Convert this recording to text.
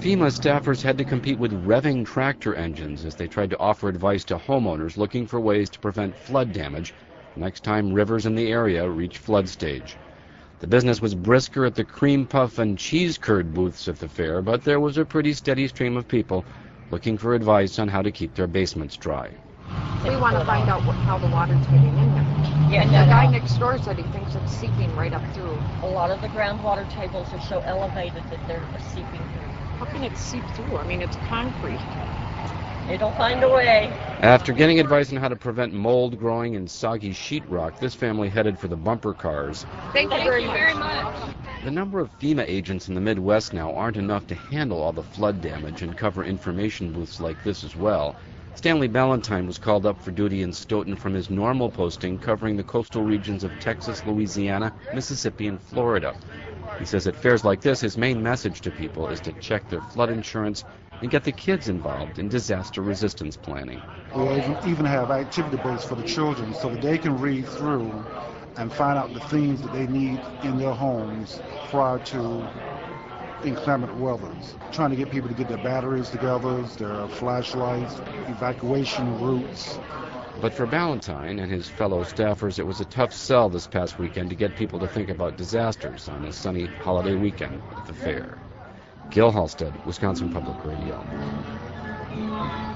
FEMA staffers had to compete with revving tractor engines as they tried to offer advice to homeowners looking for ways to prevent flood damage next time rivers in the area reach flood stage. The business was brisker at the cream puff and cheese curd booths at the fair, but there was a pretty steady stream of people looking for advice on how to keep their basements dry. We want to find out how the water's getting in there. Yeah, and the guy next door said he thinks it's seeping right up through. A lot of the groundwater tables are so elevated that they're seeping through. How can it seep through? I mean, it's concrete. It'll find a way. After getting advice on how to prevent mold growing in soggy sheetrock, this family headed for the bumper cars. Thank you very much. The number of FEMA agents in the Midwest now aren't enough to handle all the flood damage and cover information booths like this as well. Stanley Ballantyne was called up for duty in Stoughton from his normal posting covering the coastal regions of Texas, Louisiana, Mississippi, and Florida. He says at fairs like this, his main message to people is to check their flood insurance and get the kids involved in disaster resistance planning. We even have activity books for the children so that they can read through and find out the things that they need in their homes prior to inclement weathers. Trying to get people to get their batteries together, their flashlights, evacuation routes. But for Ballantyne and his fellow staffers, it was a tough sell this past weekend to get people to think about disasters on a sunny holiday weekend at the fair. Gil Halstead, Wisconsin Public Radio.